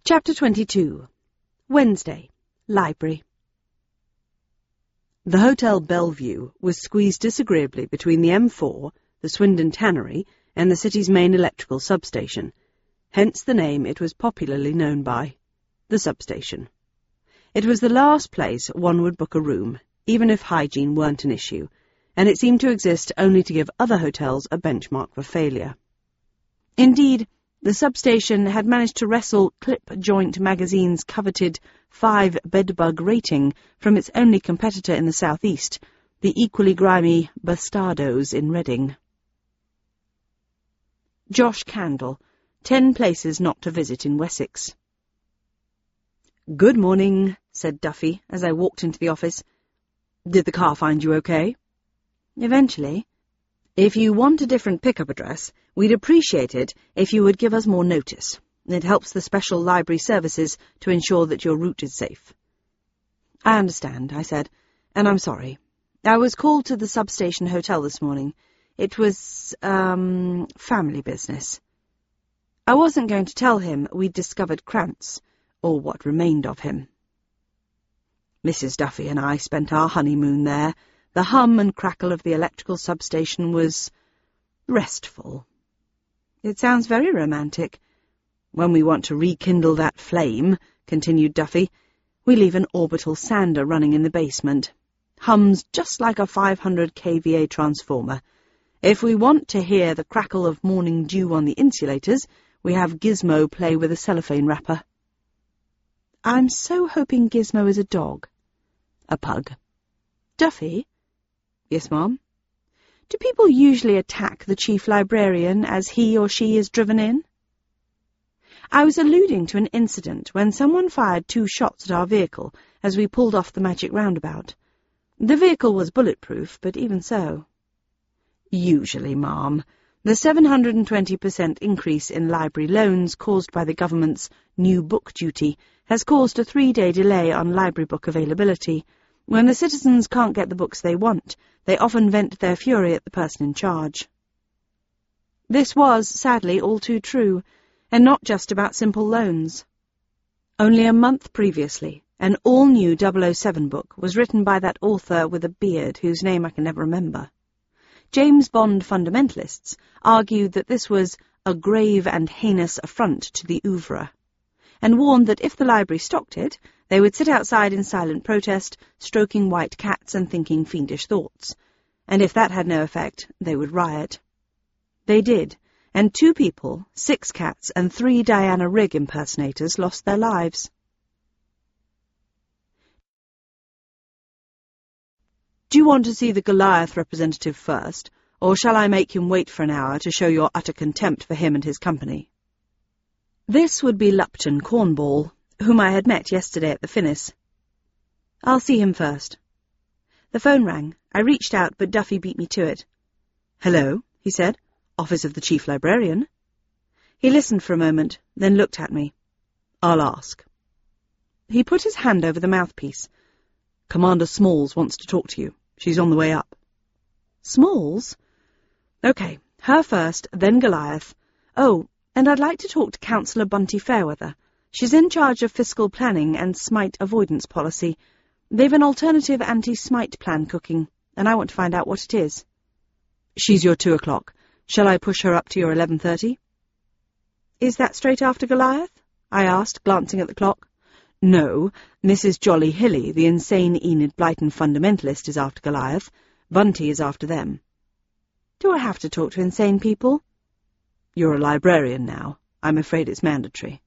Chapter 22. Wednesday. Library. The Hotel Bellevue was squeezed disagreeably between the M4, the Swindon Tannery, and the city's main electrical substation, hence the name it was popularly known by, the substation. It was the last place one would book a room, even if hygiene weren't an issue, and it seemed to exist only to give other hotels a benchmark for failure. Indeed, the substation had managed to wrestle Clip Joint magazine's coveted 5 bedbug rating from its only competitor in the southeast, the equally grimy Bastardos in Reading. Josh Candle, 10 places not to visit in Wessex. "Good morning," said Duffy as I walked into the office. "Did the car find you okay?" "Eventually. If you want a different pickup address, we'd appreciate it if you would give us more notice. It helps the special library services to ensure that your route is safe." "I understand," I said, "and I'm sorry. I was called to the substation hotel this morning. It was, family business. I wasn't going to tell him we'd discovered Krantz, or what remained of him." Mrs. Duffy and I spent our honeymoon there. The hum and crackle of the electrical substation was restful. "It sounds very romantic. When we want to rekindle that flame," continued Duffy, "we leave an orbital sander running in the basement. Hums just like a 500 kVA transformer. If we want to hear the crackle of morning dew on the insulators, we have Gizmo play with a cellophane wrapper." "I'm so hoping Gizmo is a dog." "A pug." "Duffy?" "Yes, Ma'am?" "Do people usually attack the chief librarian as he or she is driven in?" I was alluding to an incident when someone fired 2 shots at our vehicle as we pulled off the magic roundabout. The vehicle was bulletproof, but even so. "Usually, Ma'am. The 720% increase in library loans caused by the government's new book duty has caused a 3-day delay on library book availability. When the citizens can't get the books they want, they often vent their fury at the person in charge." This was, sadly, all too true, and not just about simple loans. Only a month previously, an all-new 007 book was written by that author with a beard whose name I can never remember. James Bond fundamentalists argued that this was a grave and heinous affront to the oeuvre, and warned that if the library stocked it, they would sit outside in silent protest, stroking white cats and thinking fiendish thoughts, and if that had no effect, they would riot. They did, and 2 people, 6 cats, and 3 Diana Rigg impersonators lost their lives. "Do you want to see the Goliath representative first, or shall I make him wait for an hour to show your utter contempt for him and his company?" This would be Lupton Cornball, whom I had met yesterday at the Finnis. "I'll see him first." The phone rang. I reached out, but Duffy beat me to it. "Hello," he said. "Office of the Chief Librarian." He listened for a moment, then looked at me. "I'll ask." He put his hand over the mouthpiece. "Commander Smalls wants to talk to you. She's on the way up." "Smalls?" "Okay, her first, then Goliath. Oh, and I'd like to talk to Councillor Bunty Fairweather. She's in charge of fiscal planning and smite avoidance policy. They've an alternative anti-smite plan cooking, and I want to find out what it is." "She's your 2 o'clock. Shall I push her up to your 11:30? "Is that straight after Goliath?" I asked, glancing at the clock. "No, Mrs. Jolly Hilly, the insane Enid Blyton fundamentalist, is after Goliath. Bunty is after them." "Do I have to talk to insane people?" "You're a librarian now. I'm afraid it's mandatory."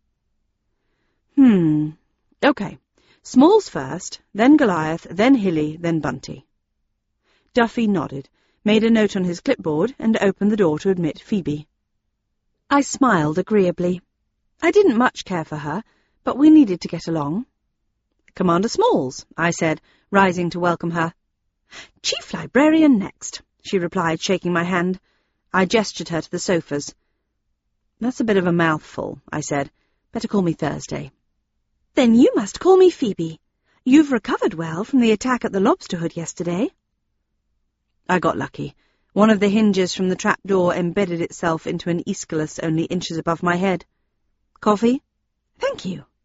Okay. Smalls first, then Goliath, then Hilly, then Bunty." Duffy nodded, made a note on his clipboard, and opened the door to admit Phoebe. I smiled agreeably. I didn't much care for her, but we needed to get along. "Commander Smalls," I said, rising to welcome her. "Chief Librarian next," she replied, shaking my hand. I gestured her to the sofas. "That's a bit of a mouthful," I said. "Better call me Thursday." "Then you must call me Phoebe. You've recovered well from the attack at the Lobster Hood yesterday." I got lucky. One of the hinges from the trapdoor embedded itself into an aesculus only inches above my head. "Coffee?" "Thank you."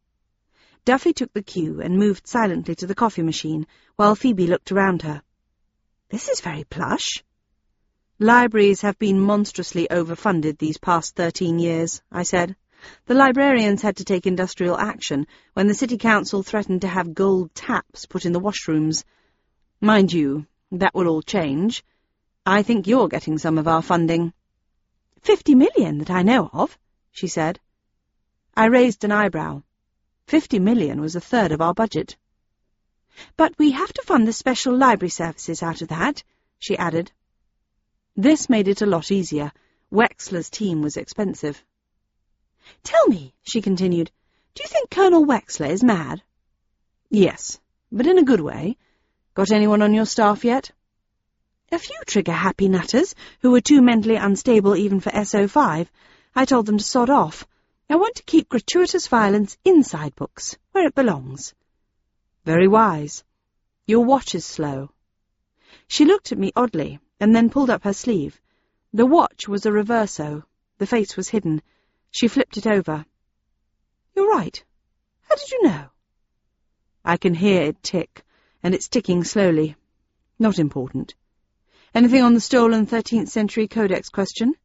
Duffy took the cue and moved silently to the coffee machine, while Phoebe looked around her. "This is very plush." "Libraries have been monstrously overfunded these past 13 years, I said. The librarians had to take industrial action when the city council threatened to have gold taps put in the washrooms. Mind you, that will all change. I think you're getting some of our funding." "50 million that I know of," she said. I raised an eyebrow. 50 million was a third of our budget. "But we have to fund the special library services out of that," she added. This made it a lot easier. Wexler's team was expensive. "Tell me," she continued, "do you think Colonel Wexler is mad?" "Yes, but in a good way. Got anyone on your staff yet?" "A few trigger-happy nutters who were too mentally unstable even for SO5. I told them to sod off. I want to keep gratuitous violence inside books, where it belongs." "Very wise. Your watch is slow." She looked at me oddly, and then pulled up her sleeve. The watch was a reverso. The face was hidden. She flipped it over. "You're right. How did you know?" "I can hear it tick, and it's ticking slowly. Not important. Anything on the stolen 13th century codex question?"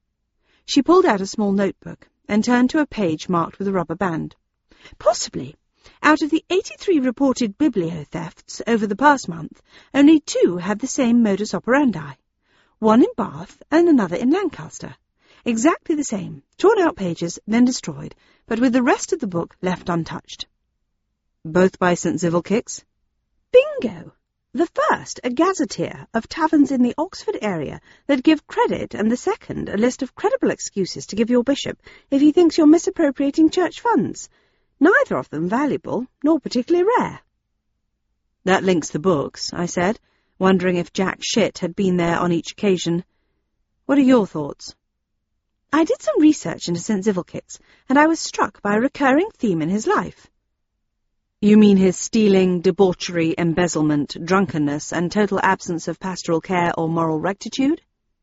She pulled out a small notebook and turned to a page marked with a rubber band. "Possibly. Out of the 83 reported biblio-thefts over the past month, only 2 had the same modus operandi. One in Bath and another in Lancaster. Exactly the same, torn out pages, then destroyed, but with the rest of the book left untouched." "Both by St. Zivilkix?" "Bingo! The first, a gazetteer of taverns in the Oxford area that give credit, and the second, a list of credible excuses to give your bishop if he thinks you're misappropriating church funds. Neither of them valuable, nor particularly rare." "That links the books," I said, wondering if Jack Shit had been there on each occasion. "What are your thoughts?" "I did some research into St. Zivilkix, and I was struck by a recurring theme in his life." "You mean his stealing, debauchery, embezzlement, drunkenness, and total absence of pastoral care or moral rectitude?"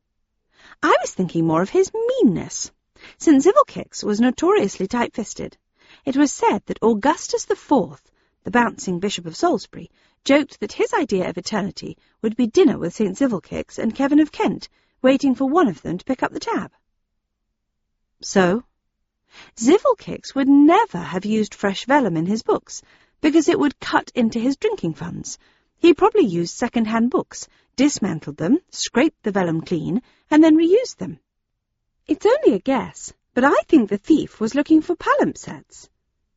"I was thinking more of his meanness. St. Zivilkix was notoriously tight-fisted. It was said that Augustus IV, the bouncing Bishop of Salisbury, joked that his idea of eternity would be dinner with St. Zivilkix and Kevin of Kent, waiting for one of them to pick up the tab." "So?" "Zivilkix would never have used fresh vellum in his books, because it would cut into his drinking funds. He probably used second-hand books, dismantled them, scraped the vellum clean, and then reused them. It's only a guess, but I think the thief was looking for palimpsests."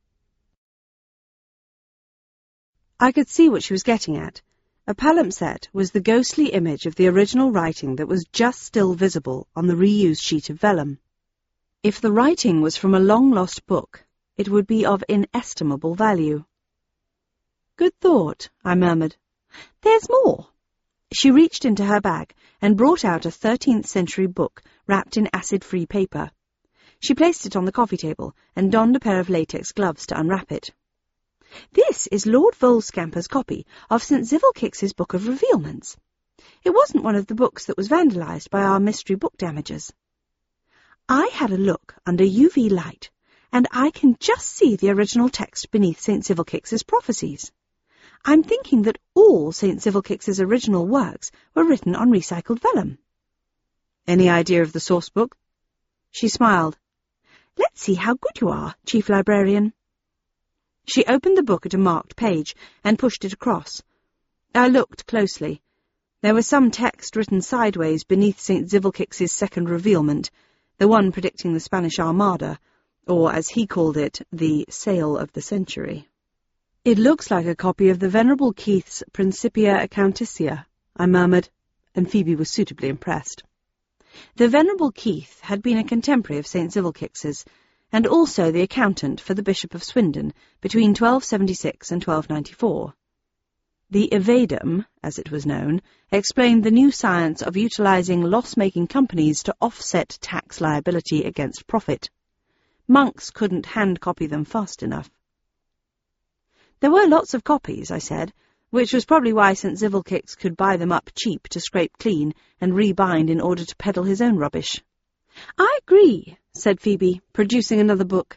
I could see what she was getting at. A palimpsest was the ghostly image of the original writing that was just still visible on the reused sheet of vellum. If the writing was from a long-lost book, it would be of inestimable value. "Good thought," I murmured. "There's more." She reached into her bag and brought out a 13th century book wrapped in acid-free paper. She placed it on the coffee table and donned a pair of latex gloves to unwrap it. "This is Lord Volscamper's copy of St. Zivilkix's Book of Revealments. It wasn't one of the books that was vandalized by our mystery book damagers. I had a look under UV light, and I can just see the original text beneath St. Zivilkix's prophecies. I'm thinking that all St. Zivilkix's original works were written on recycled vellum." "Any idea of the source book?" She smiled. "Let's see how good you are, Chief Librarian." She opened the book at a marked page and pushed it across. I looked closely. There was some text written sideways beneath St. Zivilkix's second revealment, the one predicting the Spanish Armada, or, as he called it, the sale of the century. "It looks like a copy of the Venerable Keith's Principia Accounticia," I murmured, and Phoebe was suitably impressed. The Venerable Keith had been a contemporary of St. Zivilkix's, and also the accountant for the Bishop of Swindon between 1276 and 1294. The Evadum, as it was known, explained the new science of utilizing loss-making companies to offset tax liability against profit. Monks couldn't hand-copy them fast enough. "There were lots of copies," I said, which was probably why St. Zivilkix could buy them up cheap to scrape clean and rebind in order to peddle his own rubbish. "I agree," said Phoebe, producing another book,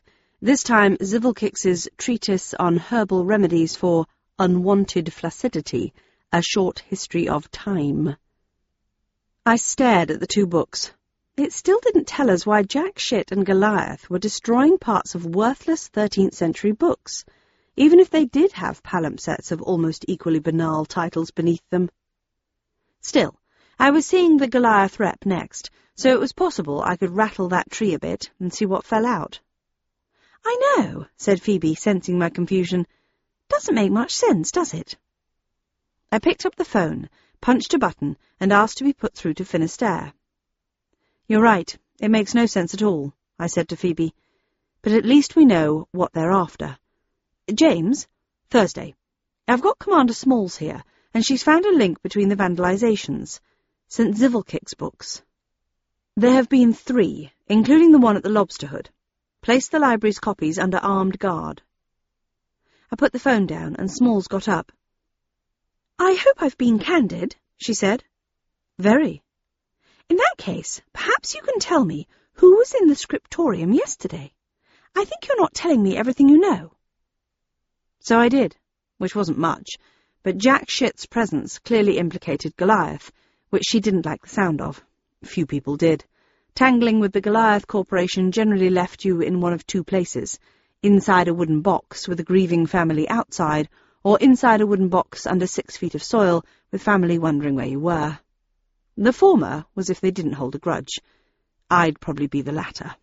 This time Zivilkicks's treatise on herbal remedies for unwanted flaccidity, a short history of time. I stared at the two books. It still didn't tell us why Jack Shit and Goliath were destroying parts of worthless 13th century books, even if they did have palimpsests of almost equally banal titles beneath them. Still, I was seeing the Goliath rep next, so it was possible I could rattle that tree a bit and see what fell out. "I know," said Phoebe, sensing my confusion. "Doesn't make much sense, does it?" I picked up the phone, punched a button, and asked to be put through to Finisterre. "You're right, it makes no sense at all," I said to Phoebe. "But at least we know what they're after. James, Thursday. I've got Commander Smalls here, and she's found a link between the vandalizations. St. Zivilkick's books. There have been 3, including the one at the Lobster Hood. Place the library's copies under armed guard." I put the phone down, and Smalls got up. "I hope I've been candid," she said. "Very." "In that case, perhaps you can tell me who was in the scriptorium yesterday. I think you're not telling me everything you know." So I did, which wasn't much, but Jack Shit's presence clearly implicated Goliath, which she didn't like the sound of. Few people did. Tangling with the Goliath Corporation generally left you in one of 2 places, inside a wooden box with a grieving family outside, or inside a wooden box under 6 feet of soil with family wondering where you were. The former was if they didn't hold a grudge. I'd probably be the latter.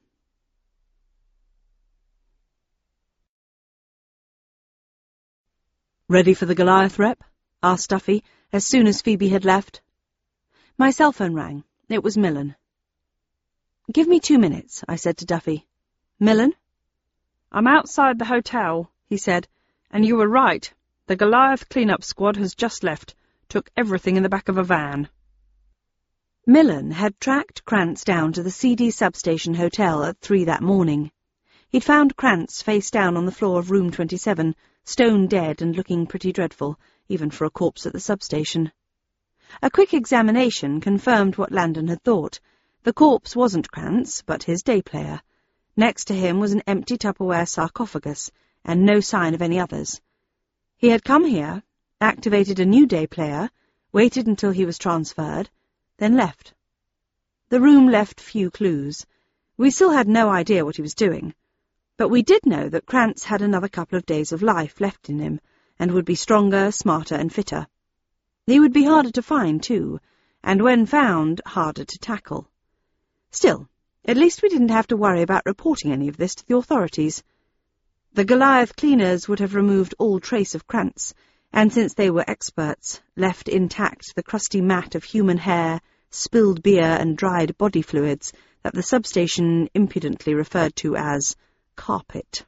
"Ready for the Goliath rep?" asked Duffy, as soon as Phoebe had left. My cell phone rang. It was Millen. "Give me 2 minutes," I said to Duffy. "Millen?" "I'm outside the hotel," he said, "and you were right. The Goliath clean-up squad has just left. Took everything in the back of a van." Millen had tracked Krantz down to the CD substation hotel at 3 that morning. He'd found Krantz face down on the floor of room 27, stone dead and looking pretty dreadful, even for a corpse at the substation. A quick examination confirmed what Landon had thought. The corpse wasn't Krantz, but his day player. Next to him was an empty Tupperware sarcophagus, and no sign of any others. He had come here, activated a new day player, waited until he was transferred, then left. The room left few clues. We still had no idea what he was doing, but we did know that Krantz had another couple of days of life left in him, and would be stronger, smarter, and fitter. He would be harder to find, too, and when found, harder to tackle. Still, at least we didn't have to worry about reporting any of this to the authorities. The Goliath cleaners would have removed all trace of Krantz, and since they were experts, left intact the crusty mat of human hair, spilled beer, and dried body fluids that the substation impudently referred to as carpet.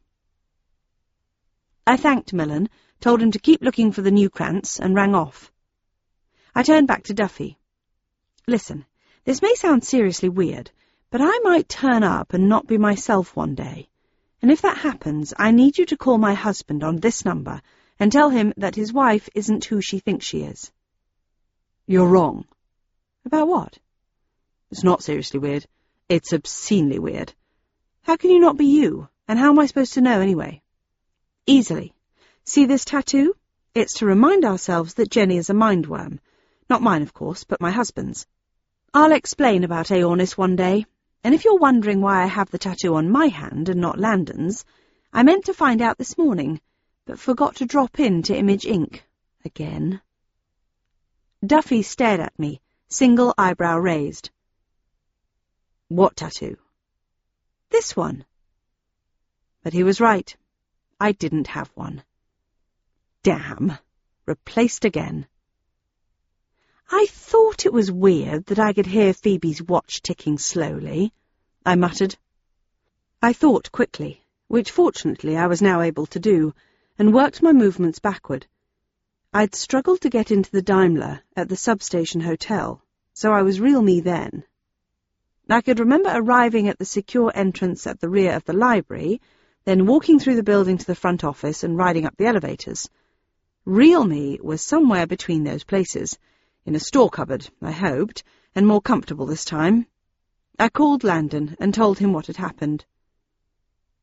I thanked Millen, told him to keep looking for the new Krantz, and rang off. I turned back to Duffy. "Listen, this may sound seriously weird, but I might turn up and not be myself one day. And if that happens, I need you to call my husband on this number and tell him that his wife isn't who she thinks she is." "You're wrong." "About what?" "It's not seriously weird. It's obscenely weird. How can you not be you, and how am I supposed to know anyway?" "Easily. See this tattoo? It's to remind ourselves that Jenny is a mindworm. Not mine, of course, but my husband's. I'll explain about Aornis one day, and if you're wondering why I have the tattoo on my hand and not Landon's, I meant to find out this morning, but forgot to drop in to Image Inc. again." Duffy stared at me, single eyebrow raised. "What tattoo?" "This one." But he was right. I didn't have one. Damn. Replaced again. "I thought it was weird that I could hear Phoebe's watch ticking slowly," I muttered. I thought quickly, which fortunately I was now able to do, and worked my movements backward. I'd struggled to get into the Daimler at the substation hotel, so I was real me then. I could remember arriving at the secure entrance at the rear of the library, then walking through the building to the front office and riding up the elevators. Real me was somewhere between those places, in a store cupboard, I hoped, and more comfortable this time. I called Landon and told him what had happened.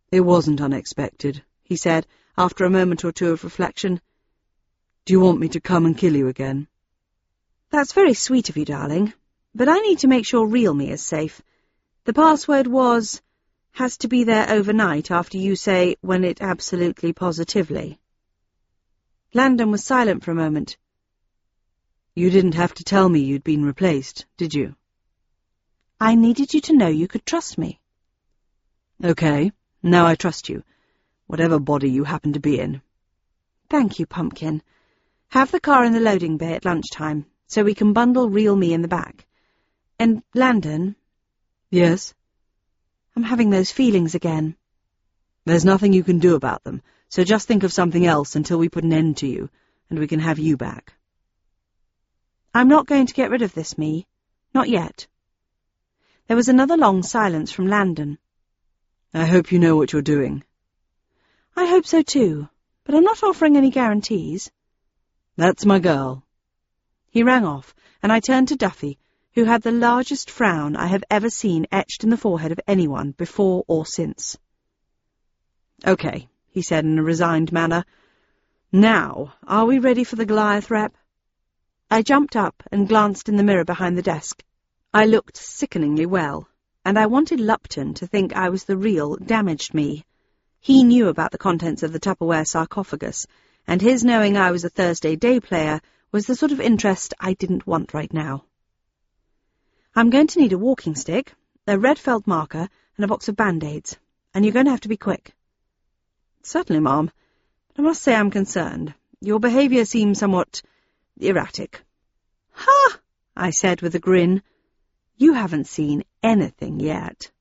It wasn't unexpected, he said, after a moment or two of reflection. Do you want me to come and kill you again? That's very sweet of you, darling, but I need to make sure real me is safe. The password has to be there overnight after you say when it absolutely positively. Landon was silent for a moment. You didn't have to tell me you'd been replaced, did you? I needed you to know you could trust me. Okay, now I trust you, whatever body you happen to be in. Thank you, Pumpkin. Have the car in the loading bay at lunchtime, so we can bundle real me in the back. And, Landon? Yes? I'm having those feelings again. There's nothing you can do about them, so just think of something else until we put an end to you, and we can have you back. I'm not going to get rid of this me. Not yet. There was another long silence from Landon. I hope you know what you're doing. I hope so too, but I'm not offering any guarantees. That's my girl. He rang off, and I turned to Duffy, who had the largest frown I have ever seen etched in the forehead of anyone before or since. Okay, he said in a resigned manner. Now, are we ready for the Goliath rep? I jumped up and glanced in the mirror behind the desk. I looked sickeningly well, and I wanted Lupton to think I was the real damaged me. He knew about the contents of the Tupperware sarcophagus, and his knowing I was a Thursday day player was the sort of interest I didn't want right now. I'm going to need a walking stick, a red felt marker, and a box of Band-Aids, and you're going to have to be quick. Certainly, Ma'am. I must say I'm concerned. Your behaviour seems somewhat erratic. Ha! I said with a grin. You haven't seen anything yet.